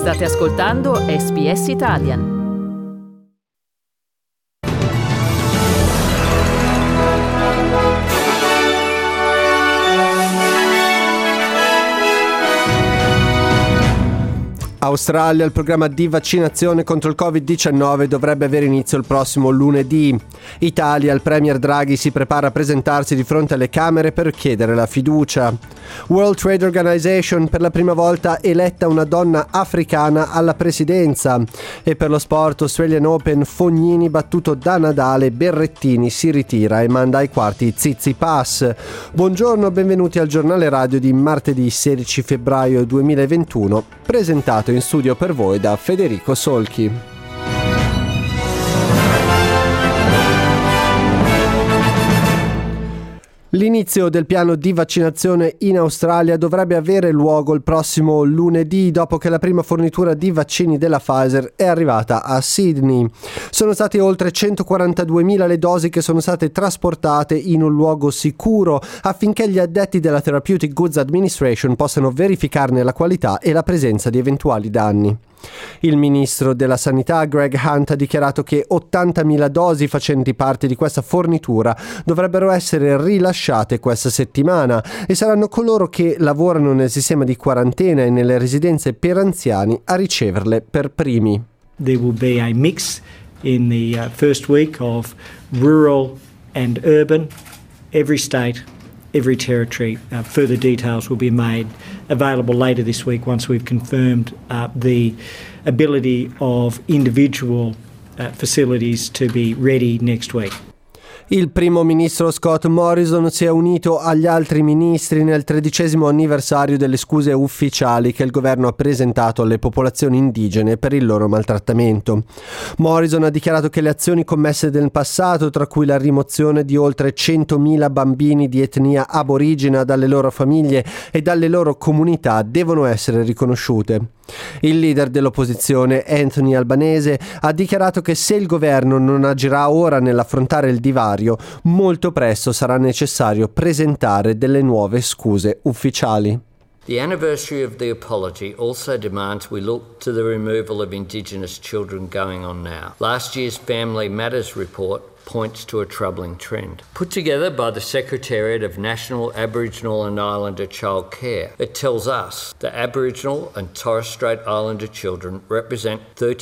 State ascoltando SBS Italian. Australia, il programma di vaccinazione contro il Covid-19 dovrebbe avere inizio il prossimo lunedì. Italia, il premier Draghi si prepara a presentarsi di fronte alle Camere per chiedere la fiducia. World Trade Organization, per la prima volta eletta una donna africana alla presidenza. E per lo sport, Australian Open, Fognini battuto da Nadal, Berrettini si ritira e manda ai quarti Tsitsipas. Buongiorno, benvenuti al giornale radio di martedì 16 febbraio 2021, presentato in studio per voi da Federico Solchi. L'inizio del piano di vaccinazione in Australia dovrebbe avere luogo il prossimo lunedì, dopo che la prima fornitura di vaccini della Pfizer è arrivata a Sydney. Sono state oltre 142.000 le dosi che sono state trasportate in un luogo sicuro affinché gli addetti della Therapeutic Goods Administration possano verificarne la qualità e la presenza di eventuali danni. Il ministro della Sanità Greg Hunt ha dichiarato che 80.000 dosi facenti parte di questa fornitura dovrebbero essere rilasciate questa settimana e saranno coloro che lavorano nel sistema di quarantena e nelle residenze per anziani a riceverle per primi. There will be a mix in the first week of rural and urban, every state, every territory. Further details will be made available later this week once we've confirmed the ability of individual facilities to be ready next week. Il primo ministro Scott Morrison si è unito agli altri ministri nel 13° anniversario delle scuse ufficiali che il governo ha presentato alle popolazioni indigene per il loro maltrattamento. Morrison ha dichiarato che le azioni commesse nel passato, tra cui la rimozione di oltre 100.000 bambini di etnia aborigena dalle loro famiglie e dalle loro comunità, devono essere riconosciute. Il leader dell'opposizione, Anthony Albanese, ha dichiarato che se il governo non agirà ora nell'affrontare il divario, molto presto sarà necessario presentare delle nuove scuse ufficiali. The anniversary of the apology also demands we look to the removal of Indigenous children going on now. Last year's Family Matters report points to a troubling trend. Put together by the Secretariat of National Aboriginal and Islander Child Care, it tells us that Aboriginal and Torres Strait Islander children represent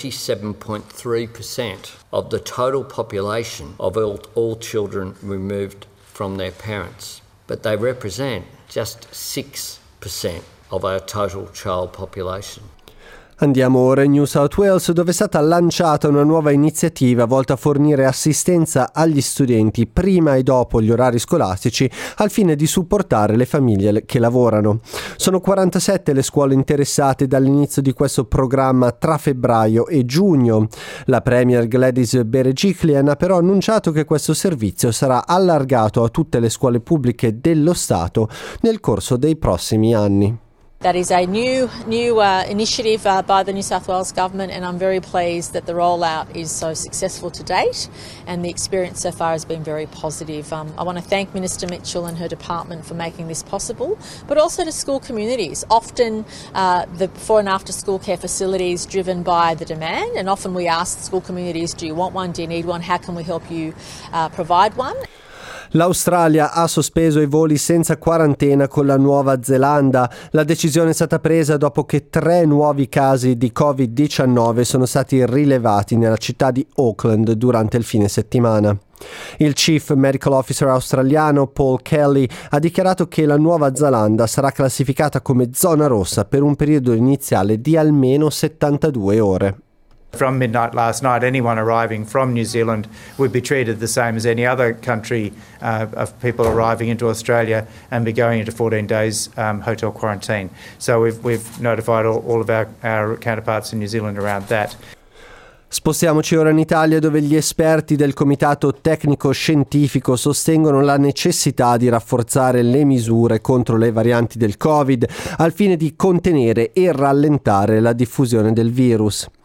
37.3% of the total population of all children removed from their parents, but they represent just 6% of our total child population. Andiamo ora in New South Wales, dove è stata lanciata una nuova iniziativa volta a fornire assistenza agli studenti prima e dopo gli orari scolastici al fine di supportare le famiglie che lavorano. Sono 47 le scuole interessate dall'inizio di questo programma tra febbraio e giugno. La premier Gladys Berejiklian ha però annunciato che questo servizio sarà allargato a tutte le scuole pubbliche dello Stato nel corso dei prossimi anni. That is a new initiative by the New South Wales Government, and I'm very pleased that the rollout is so successful to date and the experience so far has been very positive. I want to thank Minister Mitchell and her department for making this possible, but also to school communities. Often the before and after school care facilities driven by the demand, and often we ask school communities, do you want one, do you need one, how can we help you provide one? L'Australia ha sospeso i voli senza quarantena con la Nuova Zelanda. La decisione è stata presa dopo che 3 nuovi casi di Covid-19 sono stati rilevati nella città di Auckland durante il fine settimana. Il Chief Medical Officer australiano Paul Kelly ha dichiarato che la Nuova Zelanda sarà classificata come zona rossa per un periodo iniziale di almeno 72 ore. From midnight last night, anyone arriving from New Zealand would be treated the same as any other country of people arriving into Australia and be going into 14 days hotel quarantine. So we've notified all of our counterparts in New Zealand around that. Spostiamoci ora in Italia, dove gli esperti del Comitato Tecnico Scientifico sostengono la necessità di rafforzare le misure contro le varianti del Covid al fine di contenere e rallentare la diffusione del virus.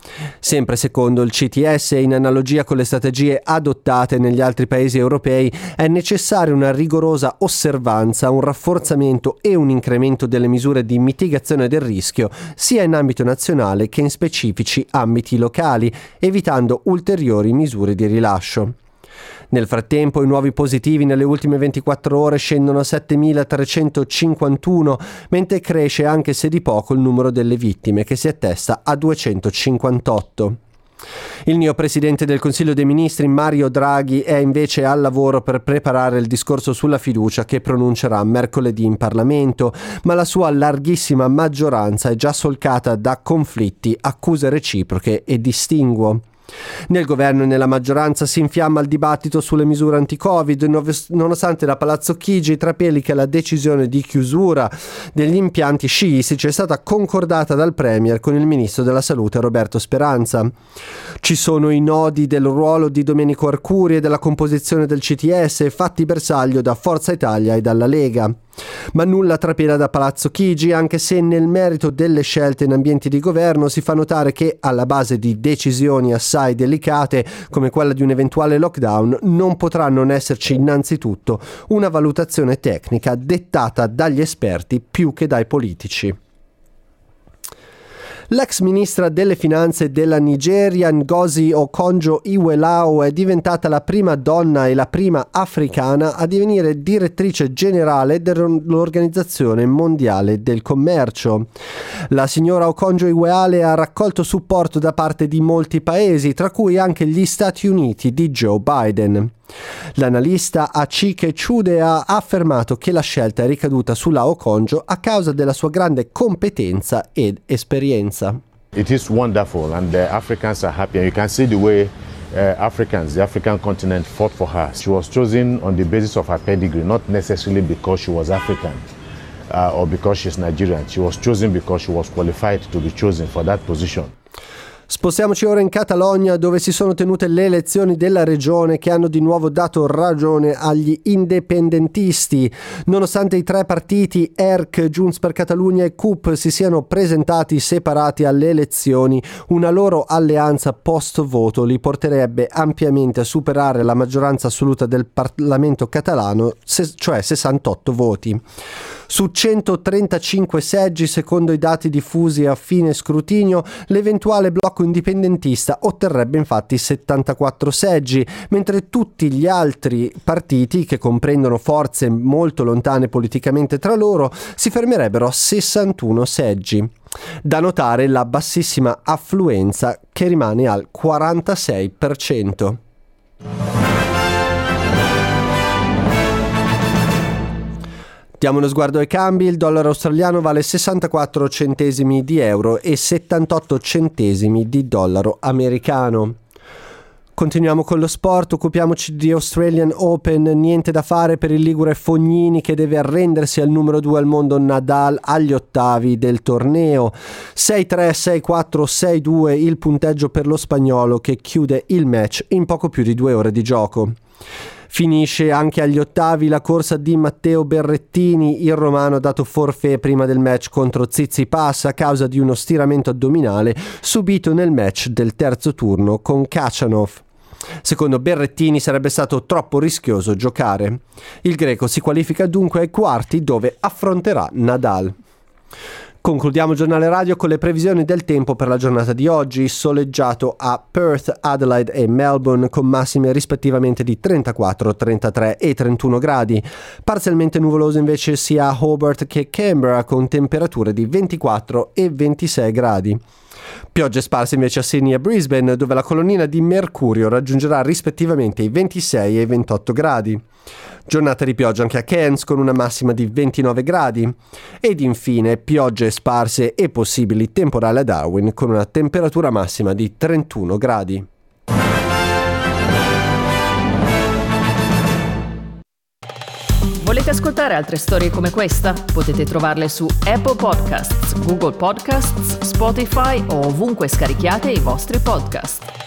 Sempre secondo il CTS, in analogia con le strategie adottate negli altri paesi europei, è necessaria una rigorosa osservanza, un rafforzamento e un incremento delle misure di mitigazione del rischio, sia in ambito nazionale che in specifici ambiti locali, evitando ulteriori misure di rilascio. Nel frattempo i nuovi positivi nelle ultime 24 ore scendono a 7.351, mentre cresce anche se di poco il numero delle vittime, che si attesta a 258. Il neopresidente del Consiglio dei Ministri Mario Draghi è invece al lavoro per preparare il discorso sulla fiducia che pronuncerà mercoledì in Parlamento, ma la sua larghissima maggioranza è già solcata da conflitti, accuse reciproche e distinguo. Nel governo e nella maggioranza si infiamma il dibattito sulle misure anti-Covid, nonostante da Palazzo Chigi trapeli che la decisione di chiusura degli impianti sciistici è stata concordata dal Premier con il ministro della Salute Roberto Speranza. Ci sono i nodi del ruolo di Domenico Arcuri e della composizione del CTS fatti bersaglio da Forza Italia e dalla Lega. Ma nulla trapela da Palazzo Chigi, anche se nel merito delle scelte in ambienti di governo si fa notare che alla base di decisioni assai delicate come quella di un eventuale lockdown non potrà non esserci innanzitutto una valutazione tecnica dettata dagli esperti più che dai politici. L'ex ministra delle finanze della Nigeria, Ngozi Okonjo-Iweala, è diventata la prima donna e la prima africana a divenire direttrice generale dell'Organizzazione Mondiale del Commercio. La signora Okonjo-Iweala ha raccolto supporto da parte di molti paesi, tra cui anche gli Stati Uniti di Joe Biden. L'analista Achike Chude ha affermato che la scelta è ricaduta sulla Okonjo a causa della sua grande competenza ed esperienza. It is wonderful and the Africans are happy and you can see the way the African continent fought for her. She was chosen on the basis of her pedigree, not necessarily because she was African or because she's Nigerian. She was chosen because she was qualified to be chosen for that position. Spostiamoci ora in Catalogna, dove si sono tenute le elezioni della regione che hanno di nuovo dato ragione agli indipendentisti. Nonostante i tre partiti ERC, Junts per Catalunya e CUP si siano presentati separati alle elezioni, una loro alleanza post-voto li porterebbe ampiamente a superare la maggioranza assoluta del Parlamento catalano, cioè 68 voti. Su 135 seggi, secondo i dati diffusi a fine scrutinio, l'eventuale blocco indipendentista otterrebbe infatti 74 seggi, mentre tutti gli altri partiti, che comprendono forze molto lontane politicamente tra loro, si fermerebbero a 61 seggi. Da notare la bassissima affluenza, che rimane al 46%. Diamo uno sguardo ai cambi. Il dollaro australiano vale 64 centesimi di euro e 78 centesimi di dollaro americano. Continuiamo con lo sport, occupiamoci di Australian Open. Niente da fare per il ligure Fognini, che deve arrendersi al numero 2 al mondo Nadal agli ottavi del torneo. 6-3, 6-4, 6-2 il punteggio per lo spagnolo, che chiude il match in poco più di 2 ore di gioco. Finisce anche agli ottavi la corsa di Matteo Berrettini. Il romano ha dato forfait prima del match contro Tsitsipas a causa di uno stiramento addominale subito nel match del terzo turno con Khachanov. Secondo Berrettini sarebbe stato troppo rischioso giocare. Il greco si qualifica dunque ai quarti, dove affronterà Nadal. Concludiamo il giornale radio con le previsioni del tempo per la giornata di oggi. Soleggiato a Perth, Adelaide e Melbourne, con massime rispettivamente di 34, 33 e 31 gradi. Parzialmente nuvoloso invece sia a Hobart che Canberra, con temperature di 24 e 26 gradi. Piogge sparse invece a Sydney e Brisbane, dove la colonnina di mercurio raggiungerà rispettivamente i 26 e i 28 gradi. Giornata di pioggia anche a Cairns, con una massima di 29 gradi. Ed infine piogge sparse e possibili temporali a Darwin, con una temperatura massima di 31 gradi. Volete ascoltare altre storie come questa? Potete trovarle su Apple Podcasts, Google Podcasts, Spotify o ovunque scarichiate i vostri podcast.